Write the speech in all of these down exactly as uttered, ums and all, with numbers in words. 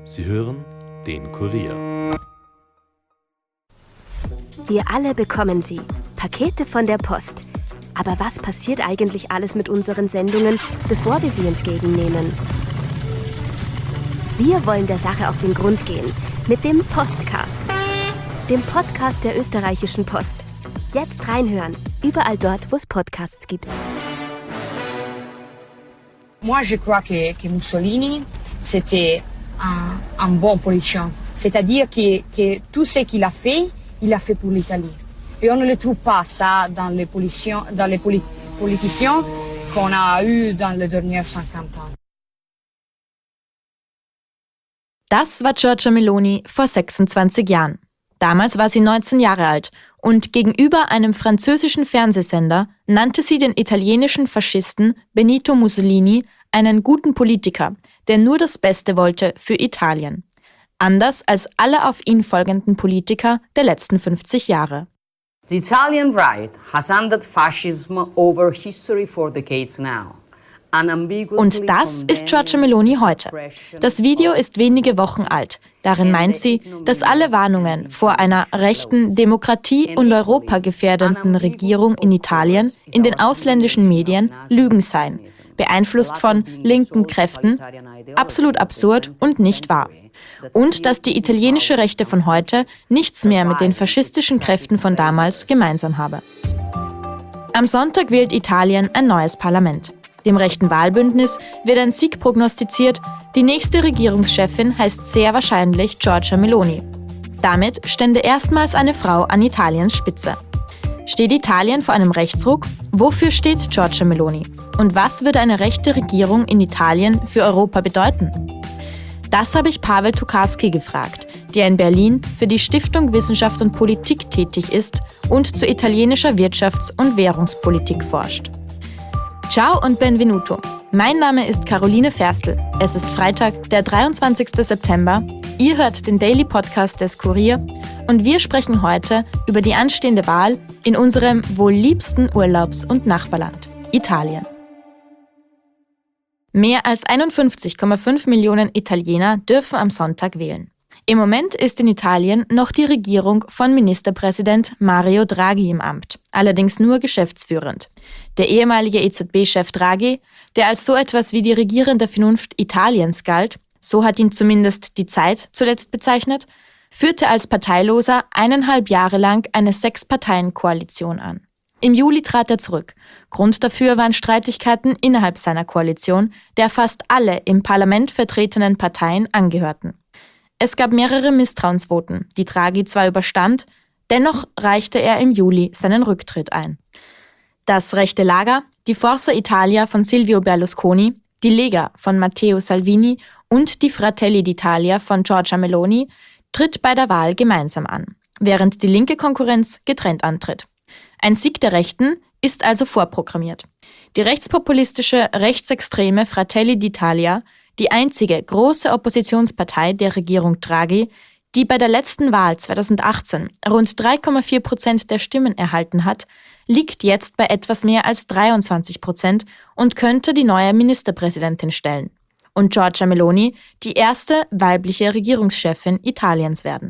Sie hören den Kurier. Wir alle bekommen sie. Pakete von der Post. Aber was passiert eigentlich alles mit unseren Sendungen, bevor wir sie entgegennehmen? Wir wollen der Sache auf den Grund gehen. Mit dem Postcast. Dem Podcast der österreichischen Post. Jetzt reinhören. Überall dort, wo es Podcasts gibt. Moi, je crois que, que Mussolini, c'était un, un bon politicien. C'est-à-dire que, que tout ce qu'il a fait, il a fait pour l'Italie. Et on ne le trouve pas ça dans les politiciens, dans les poli- politiciens qu'on a eu dans les derniers cinquante ans. Das war Giorgia Meloni vor sechsundzwanzig Jahren. Damals war sie neunzehn Jahre alt und gegenüber einem französischen Fernsehsender nannte sie den italienischen Faschisten Benito Mussolini einen guten Politiker, der nur das Beste wollte für Italien. Anders als alle auf ihn folgenden Politiker der letzten fünfzig Jahre. The Italian right has handed fascism over history for decades now. Und das ist Giorgia Meloni heute. Das Video ist wenige Wochen alt. Darin meint sie, dass alle Warnungen vor einer rechten, Demokratie- und europagefährdenden Regierung in Italien in den ausländischen Medien Lügen seien, beeinflusst von linken Kräften, absolut absurd und nicht wahr. Und dass die italienische Rechte von heute nichts mehr mit den faschistischen Kräften von damals gemeinsam habe. Am Sonntag wählt Italien ein neues Parlament. Dem rechten Wahlbündnis wird ein Sieg prognostiziert. Die nächste Regierungschefin heißt sehr wahrscheinlich Giorgia Meloni. Damit stände erstmals eine Frau an Italiens Spitze. Steht Italien vor einem Rechtsruck? Wofür steht Giorgia Meloni? Und was würde eine rechte Regierung in Italien für Europa bedeuten? Das habe ich Paweł Tokarski gefragt, der in Berlin für die Stiftung Wissenschaft und Politik tätig ist und zu italienischer Wirtschafts- und Währungspolitik forscht. Ciao und benvenuto. Mein Name ist Caroline Ferstl. Es ist Freitag, der dreiundzwanzigster September. Ihr hört den Daily Podcast des Kurier und wir sprechen heute über die anstehende Wahl in unserem wohl liebsten Urlaubs- und Nachbarland, Italien. Mehr als einundfünfzig Komma fünf Millionen Italiener dürfen am Sonntag wählen. Im Moment ist in Italien noch die Regierung von Ministerpräsident Mario Draghi im Amt, allerdings nur geschäftsführend. Der ehemalige E Z B-Chef Draghi, der als so etwas wie die regierende Vernunft Italiens galt, so hat ihn zumindest die Zeit zuletzt bezeichnet, führte als Parteiloser eineinhalb Jahre lang eine Sechs-Parteien-Koalition an. Im Juli trat er zurück. Grund dafür waren Streitigkeiten innerhalb seiner Koalition, der fast alle im Parlament vertretenen Parteien angehörten. Es gab mehrere Misstrauensvoten, die Draghi zwar überstand, dennoch reichte er im Juli seinen Rücktritt ein. Das rechte Lager, die Forza Italia von Silvio Berlusconi, die Lega von Matteo Salvini und die Fratelli d'Italia von Giorgia Meloni tritt bei der Wahl gemeinsam an, während die linke Konkurrenz getrennt antritt. Ein Sieg der Rechten ist also vorprogrammiert. Die rechtspopulistische, rechtsextreme Fratelli d'Italia, die einzige große Oppositionspartei der Regierung Draghi, die bei der letzten Wahl zweitausendachtzehn rund drei Komma vier Prozent der Stimmen erhalten hat, liegt jetzt bei etwas mehr als dreiundzwanzig Prozent und könnte die neue Ministerpräsidentin stellen. Und Giorgia Meloni die erste weibliche Regierungschefin Italiens werden.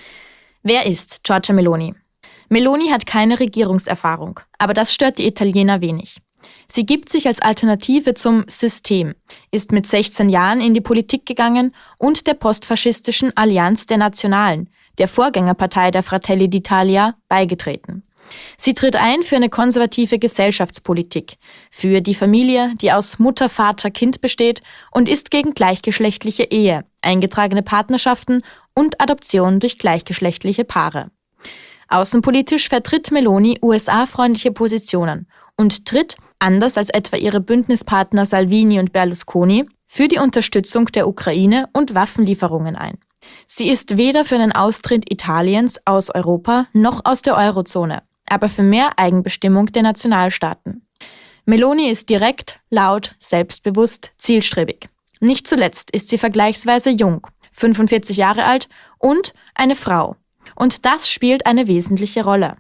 Wer ist Giorgia Meloni? Meloni hat keine Regierungserfahrung, aber das stört die Italiener wenig. Sie gibt sich als Alternative zum System, ist mit sechzehn Jahren in die Politik gegangen und der postfaschistischen Allianz der Nationalen, der Vorgängerpartei der Fratelli d'Italia, beigetreten. Sie tritt ein für eine konservative Gesellschaftspolitik, für die Familie, die aus Mutter, Vater, Kind besteht und ist gegen gleichgeschlechtliche Ehe, eingetragene Partnerschaften und Adoption durch gleichgeschlechtliche Paare. Außenpolitisch vertritt Meloni U S A-freundliche Positionen und tritt, anders als etwa ihre Bündnispartner Salvini und Berlusconi, für die Unterstützung der Ukraine und Waffenlieferungen ein. Sie ist weder für einen Austritt Italiens aus Europa noch aus der Eurozone, aber für mehr Eigenbestimmung der Nationalstaaten. Meloni ist direkt, laut, selbstbewusst, zielstrebig. Nicht zuletzt ist sie vergleichsweise jung, fünfundvierzig Jahre alt und eine Frau. Und das spielt eine wesentliche Rolle.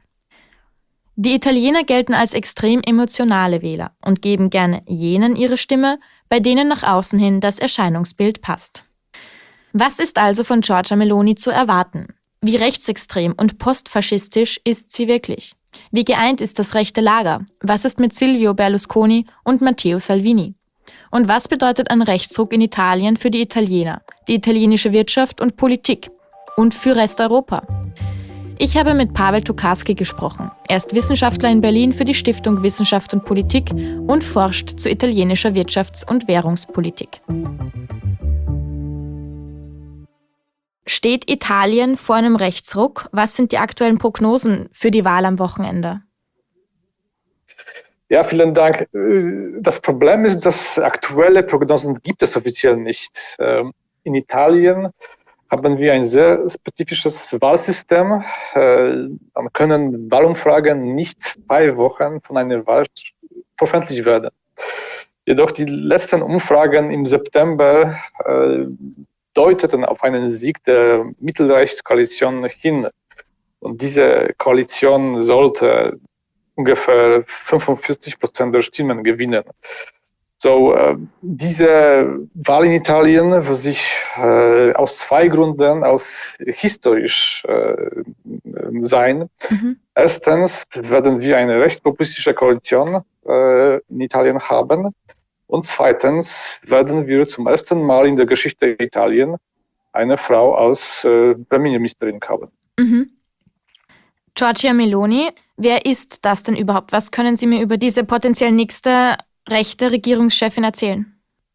Die Italiener gelten als extrem emotionale Wähler und geben gerne jenen ihre Stimme, bei denen nach außen hin das Erscheinungsbild passt. Was ist also von Giorgia Meloni zu erwarten? Wie rechtsextrem und postfaschistisch ist sie wirklich? Wie geeint ist das rechte Lager? Was ist mit Silvio Berlusconi und Matteo Salvini? Und was bedeutet ein Rechtsruck in Italien für die Italiener, die italienische Wirtschaft und Politik und für Resteuropa? Ich habe mit Paweł Tokarski gesprochen. Er ist Wissenschaftler in Berlin für die Stiftung Wissenschaft und Politik und forscht zu italienischer Wirtschafts- und Währungspolitik. Steht Italien vor einem Rechtsruck? Was sind die aktuellen Prognosen für die Wahl am Wochenende? Ja, vielen Dank. Das Problem ist, dass aktuelle Prognosen gibt es offiziell nicht. In Italien haben wir ein sehr spezifisches Wahlsystem. Dann können Wahlumfragen nicht zwei Wochen von einer Wahl veröffentlicht werden. Jedoch die letzten Umfragen im September deuteten auf einen Sieg der Mittelrechtskoalition hin. Und diese Koalition sollte ungefähr fünfundvierzig Prozent der Stimmen gewinnen. So, äh, diese Wahl in Italien wird sich äh, aus zwei Gründen aus historisch äh, sein. Mhm. Erstens werden wir eine rechtspopulistische Koalition äh, in Italien haben. Und zweitens werden wir zum ersten Mal in der Geschichte Italien eine Frau als äh, Premierministerin haben. Mhm. Giorgia Meloni, wer ist das denn überhaupt? Was können Sie mir über diese potenziell nächste rechte Regierungschefin erzählen?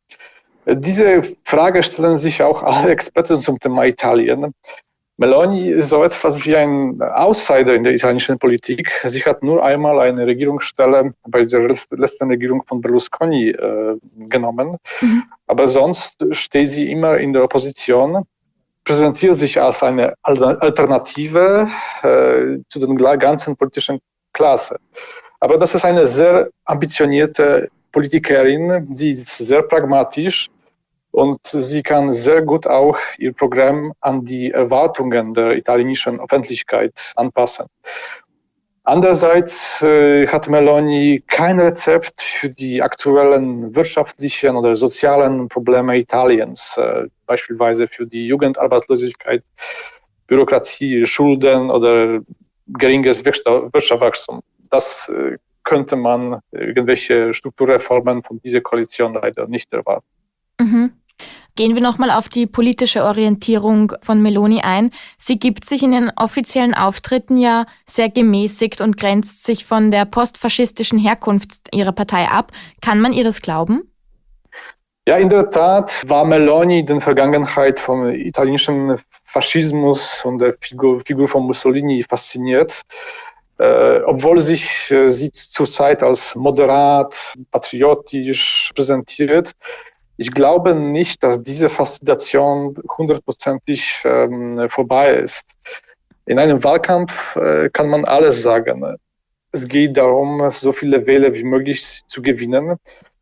Diese Frage stellen sich auch alle Experten zum Thema Italien. Meloni ist so etwas wie ein Outsider in der italienischen Politik. Sie hat nur einmal eine Regierungsstelle bei der letzten Regierung von Berlusconi äh, genommen. Mhm. Aber sonst steht sie immer in der Opposition, präsentiert sich als eine Alternative äh, zu der ganzen politischen Klasse. Aber das ist eine sehr ambitionierte Politikerin. Sie ist sehr pragmatisch. Und sie kann sehr gut auch ihr Programm an die Erwartungen der italienischen Öffentlichkeit anpassen. Andererseits äh, hat Meloni kein Rezept für die aktuellen wirtschaftlichen oder sozialen Probleme Italiens, äh, beispielsweise für die Jugendarbeitslosigkeit, Bürokratie, Schulden oder geringes Wirtschaftswachstum. Das äh, könnte man irgendwelche Strukturreformen von dieser Koalition leider nicht erwarten. Mhm. Gehen wir nochmal auf die politische Orientierung von Meloni ein. Sie gibt sich in den offiziellen Auftritten ja sehr gemäßigt und grenzt sich von der postfaschistischen Herkunft ihrer Partei ab. Kann man ihr das glauben? Ja, in der Tat war Meloni in der Vergangenheit vom italienischen Faschismus und der Figur, Figur von Mussolini fasziniert. Äh, obwohl sich äh, sie zurzeit als moderat, patriotisch präsentiert. Ich glaube nicht, dass diese Faszination hundertprozentig ähm, vorbei ist. In einem Wahlkampf äh, kann man alles sagen. Es geht darum, so viele Wähler wie möglich zu gewinnen.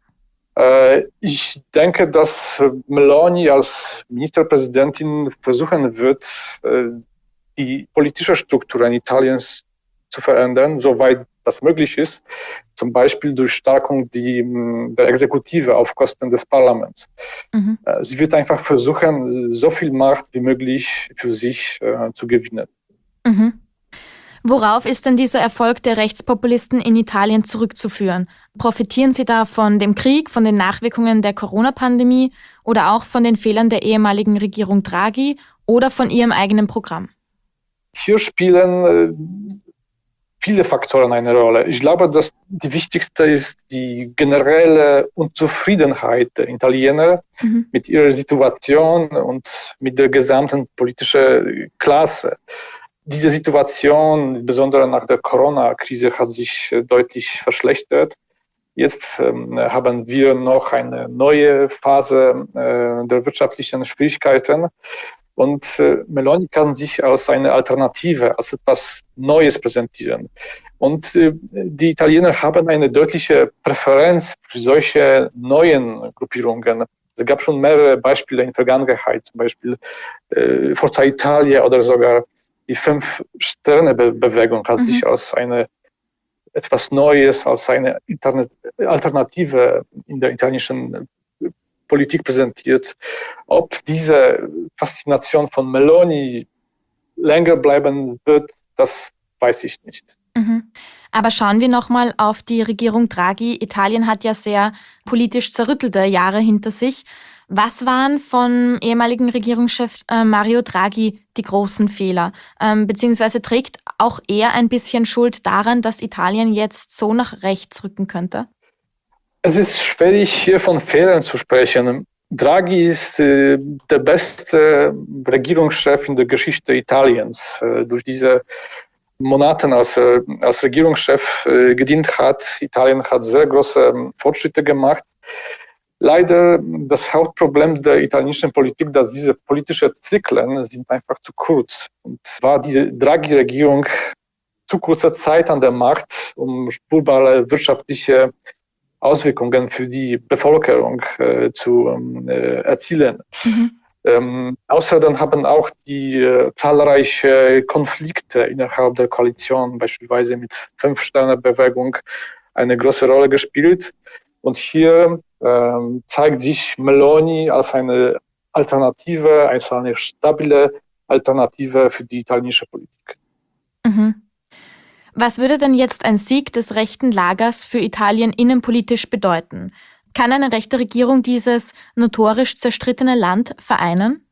Äh, ich denke, dass Meloni als Ministerpräsidentin versuchen wird, äh, die politische Struktur in Italien zu verändern, soweit das möglich ist, zum Beispiel durch Stärkung die, der Exekutive auf Kosten des Parlaments. Mhm. Sie wird einfach versuchen, so viel Macht wie möglich für sich äh, zu gewinnen. Mhm. Worauf ist denn dieser Erfolg der Rechtspopulisten in Italien zurückzuführen? Profitieren sie da von dem Krieg, von den Nachwirkungen der Corona-Pandemie oder auch von den Fehlern der ehemaligen Regierung Draghi oder von ihrem eigenen Programm? Hier spielen äh, viele Faktoren eine Rolle. Ich glaube, dass die wichtigste ist die generelle Unzufriedenheit der Italiener mhm. mit ihrer Situation und mit der gesamten politischen Klasse. Diese Situation, insbesondere nach der Corona-Krise, hat sich deutlich verschlechtert. Jetzt ähm, haben wir noch eine neue Phase äh, der wirtschaftlichen Schwierigkeiten. Und äh, Meloni kann sich als eine Alternative, als etwas Neues präsentieren. Und äh, die Italiener haben eine deutliche Präferenz für solche neuen Gruppierungen. Es gab schon mehrere Beispiele in der Vergangenheit, zum Beispiel äh, Forza Italia oder sogar die Fünf-Sterne-Bewegung hat mhm. sich als eine etwas Neues, als eine Alternative in der italienischen Politik präsentiert. Ob diese Faszination von Meloni länger bleiben wird, das weiß ich nicht. Mhm. Aber schauen wir nochmal auf die Regierung Draghi. Italien hat ja sehr politisch zerrüttelte Jahre hinter sich. Was waren von ehemaligen Regierungschef äh, Mario Draghi die großen Fehler? Ähm, beziehungsweise trägt auch er ein bisschen Schuld daran, dass Italien jetzt so nach rechts rücken könnte? Es ist schwierig, hier von Fehlern zu sprechen. Draghi ist äh, der beste Regierungschef in der Geschichte Italiens. Äh, durch diese Monate als, äh, als Regierungschef äh, gedient hat. Italien hat sehr große äh, Fortschritte gemacht. Leider das Hauptproblem der italienischen Politik, dass diese politischen Zyklen sind einfach zu kurz. Und war die Draghi-Regierung zu kurzer Zeit an der Macht, um spürbare wirtschaftliche Auswirkungen für die Bevölkerung äh, zu äh, erzielen. Mhm. Ähm, außerdem haben auch die äh, zahlreiche Konflikte innerhalb der Koalition, beispielsweise mit Fünf-Sterne-Bewegung, eine große Rolle gespielt. Und hier ähm, zeigt sich Meloni als eine Alternative, als eine stabile Alternative für die italienische Politik. Mhm. Was würde denn jetzt ein Sieg des rechten Lagers für Italien innenpolitisch bedeuten? Kann eine rechte Regierung dieses notorisch zerstrittene Land vereinen?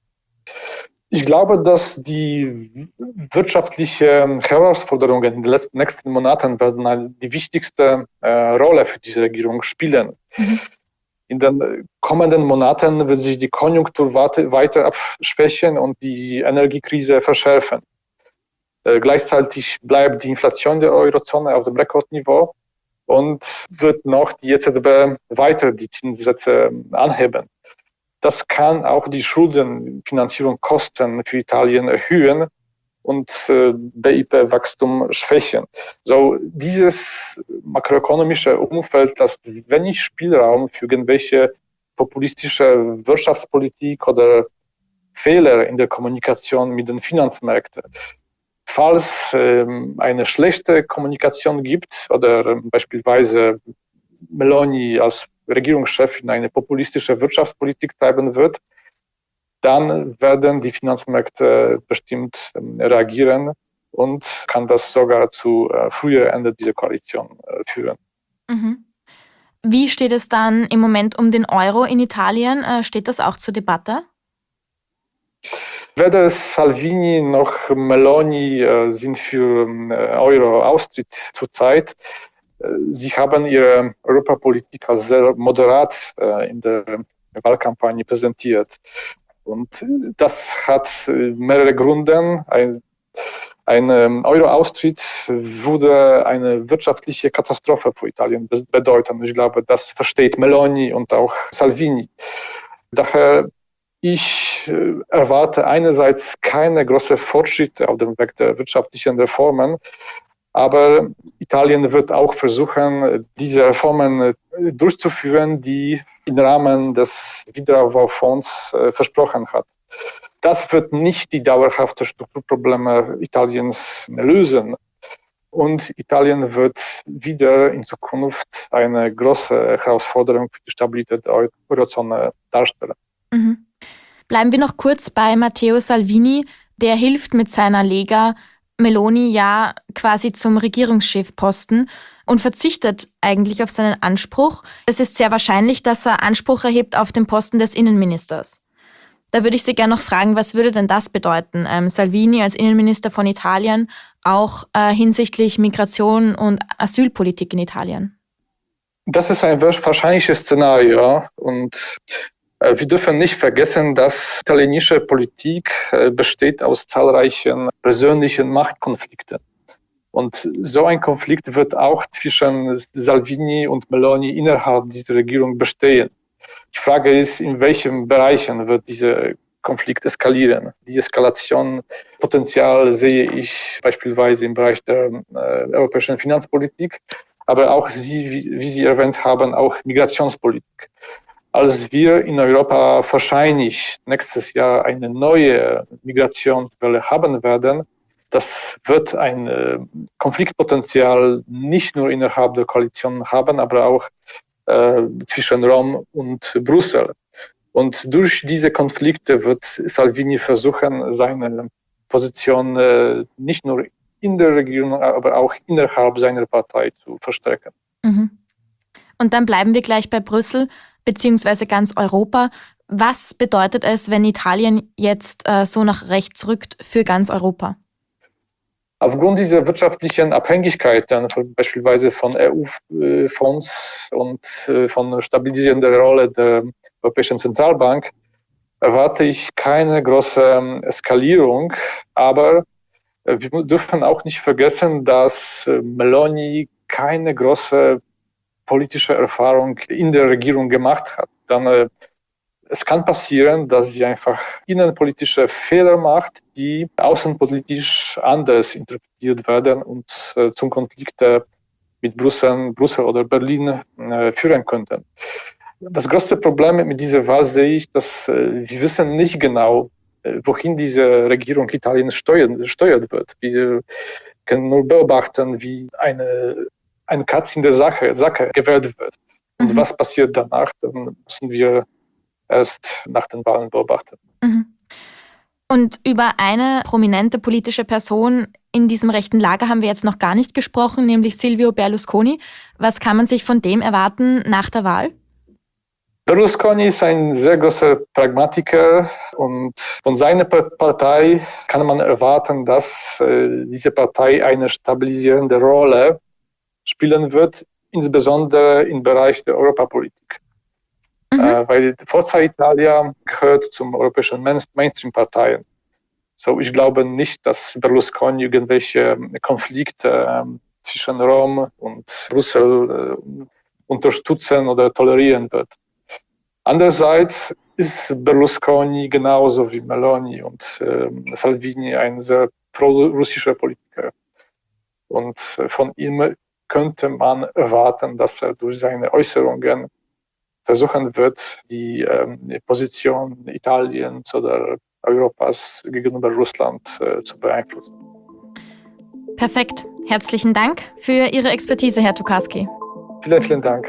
Ich glaube, dass die wirtschaftlichen Herausforderungen in den letzten, nächsten Monaten werden die wichtigste äh, Rolle für diese Regierung spielen. Mhm. In den kommenden Monaten wird sich die Konjunktur weiter abschwächen und die Energiekrise verschärfen. Äh, gleichzeitig bleibt die Inflation der Eurozone auf dem Rekordniveau und wird noch die E Z B weiter die Zinssätze anheben. Das kann auch die Schuldenfinanzierungskosten für Italien erhöhen und äh, B I P-Wachstum schwächen. So, dieses makroökonomische Umfeld lässt wenig Spielraum für irgendwelche populistische Wirtschaftspolitik oder Fehler in der Kommunikation mit den Finanzmärkten. Falls ähm, eine schlechte Kommunikation gibt oder ähm, beispielsweise Meloni als Regierungschefin eine populistische Wirtschaftspolitik treiben wird, dann werden die Finanzmärkte bestimmt ähm, reagieren und kann das sogar zu äh, früher Ende dieser Koalition äh, führen. Mhm. Wie steht es dann im Moment um den Euro in Italien? Äh, steht das auch zur Debatte? Weder Salvini noch Meloni äh, sind für äh, Euro-Austritt zurzeit. Äh, sie haben ihre Europapolitik als sehr moderat äh, in der Wahlkampagne präsentiert. Und das hat äh, mehrere Gründe. Ein, ein ähm, Euro-Austritt würde eine wirtschaftliche Katastrophe für Italien be- bedeuten. Ich glaube, das versteht Meloni und auch Salvini. Daher Ich äh, erwarte einerseits keine großen Fortschritte auf dem Weg der wirtschaftlichen Reformen, aber Italien wird auch versuchen, diese Reformen äh, durchzuführen, die im Rahmen des Wiederaufbaufonds äh, versprochen hat. Das wird nicht die dauerhaften Strukturprobleme Italiens lösen. Und Italien wird wieder in Zukunft eine große Herausforderung für die Stabilität der Eurozone darstellen. Mhm. Bleiben wir noch kurz bei Matteo Salvini. Der hilft mit seiner Lega Meloni ja quasi zum Regierungschefposten und verzichtet eigentlich auf seinen Anspruch. Es ist sehr wahrscheinlich, dass er Anspruch erhebt auf den Posten des Innenministers. Da würde ich Sie gerne noch fragen, was würde denn das bedeuten? Ähm, Salvini als Innenminister von Italien, auch äh, hinsichtlich Migration und Asylpolitik in Italien? Das ist ein wahrscheinliches Szenario und wir dürfen nicht vergessen, dass italienische Politik besteht aus zahlreichen persönlichen Machtkonflikten. Und so ein Konflikt wird auch zwischen Salvini und Meloni innerhalb dieser Regierung bestehen. Die Frage ist, in welchen Bereichen wird dieser Konflikt eskalieren? Die Eskalationspotenzial sehe ich beispielsweise im Bereich der äh, europäischen Finanzpolitik, aber auch, Sie, wie, wie Sie erwähnt haben, auch Migrationspolitik. Als wir in Europa wahrscheinlich nächstes Jahr eine neue Migrationswelle haben werden, das wird ein Konfliktpotenzial nicht nur innerhalb der Koalition haben, aber auch äh, zwischen Rom und Brüssel. Und durch diese Konflikte wird Salvini versuchen, seine Position äh, nicht nur in der Regierung, aber auch innerhalb seiner Partei zu verstärken. Mhm. Und dann bleiben wir gleich bei Brüssel beziehungsweise ganz Europa. Was bedeutet es, wenn Italien jetzt äh, so nach rechts rückt für ganz Europa? Aufgrund dieser wirtschaftlichen Abhängigkeiten, beispielsweise von E U-Fonds und von der stabilisierenden Rolle der Europäischen Zentralbank, erwarte ich keine große Eskalierung. Aber wir dürfen auch nicht vergessen, dass Meloni keine große politische Erfahrung in der Regierung gemacht hat. Dann es kann passieren, dass sie einfach innenpolitische Fehler macht, die außenpolitisch anders interpretiert werden und äh, zum Konflikt äh, mit Brüssel, Brüssel oder Berlin äh, führen könnten. Das größte Problem mit dieser Wahl sehe ich, dass äh, wir wissen nicht genau, äh, wohin diese Regierung Italien steuern, steuert wird. Wir können nur beobachten, wie eine, eine Katze in der Sache, Sache gewählt wird. Und mhm. was passiert danach, dann müssen wir erst nach den Wahlen beobachten. Mhm. Und über eine prominente politische Person in diesem rechten Lager haben wir jetzt noch gar nicht gesprochen, nämlich Silvio Berlusconi. Was kann man sich von dem erwarten nach der Wahl? Berlusconi ist ein sehr großer Pragmatiker und von seiner Partei kann man erwarten, dass äh, diese Partei eine stabilisierende Rolle spielen wird, insbesondere im Bereich der Europapolitik. Mhm. Äh, weil Forza Italia gehört zum europäischen Mainstream-Parteien. So, ich glaube nicht, dass Berlusconi irgendwelche Konflikte äh, zwischen Rom und Brüssel äh, unterstützen oder tolerieren wird. Andererseits ist Berlusconi genauso wie Meloni und äh, Salvini ein sehr pro-russischer Politiker. Und äh, von ihm könnte man erwarten, dass er durch seine Äußerungen versuchen wird, die, ähm, die Position Italiens oder Europas gegenüber Russland äh, zu beeinflussen. Perfekt. Herzlichen Dank für Ihre Expertise, Herr Tokarski. Vielen, vielen Dank.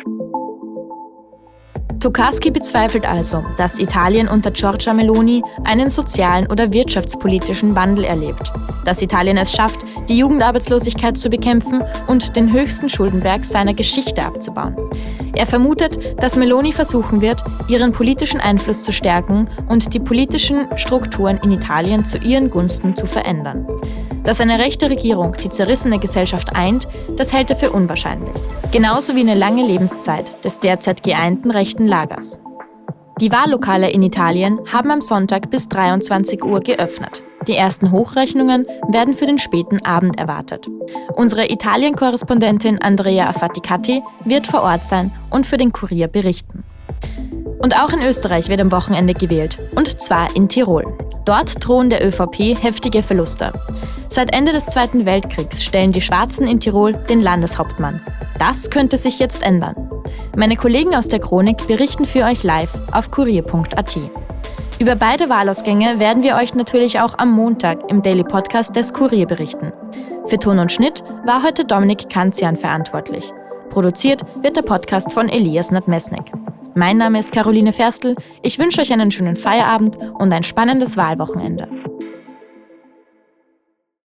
Tokarski bezweifelt also, dass Italien unter Giorgia Meloni einen sozialen oder wirtschaftspolitischen Wandel erlebt, dass Italien es schafft, die Jugendarbeitslosigkeit zu bekämpfen und den höchsten Schuldenberg seiner Geschichte abzubauen. Er vermutet, dass Meloni versuchen wird, ihren politischen Einfluss zu stärken und die politischen Strukturen in Italien zu ihren Gunsten zu verändern. Dass eine rechte Regierung die zerrissene Gesellschaft eint, das hält er für unwahrscheinlich. Genauso wie eine lange Lebenszeit des derzeit geeinten rechten Lagers. Die Wahllokale in Italien haben am Sonntag bis dreiundzwanzig Uhr geöffnet. Die ersten Hochrechnungen werden für den späten Abend erwartet. Unsere Italien-Korrespondentin Andrea Affaticati wird vor Ort sein und für den Kurier berichten. Und auch in Österreich wird am Wochenende gewählt, und zwar in Tirol. Dort drohen der ÖVP heftige Verluste. Seit Ende des Zweiten Weltkriegs stellen die Schwarzen in Tirol den Landeshauptmann. Das könnte sich jetzt ändern. Meine Kollegen aus der Chronik berichten für euch live auf kurier punkt a t. Über beide Wahlausgänge werden wir euch natürlich auch am Montag im Daily Podcast des Kurier berichten. Für Ton und Schnitt war heute Dominik Kanzian verantwortlich. Produziert wird der Podcast von Elias Nadmesnik. Mein Name ist Caroline Ferstl. Ich wünsche euch einen schönen Feierabend und ein spannendes Wahlwochenende.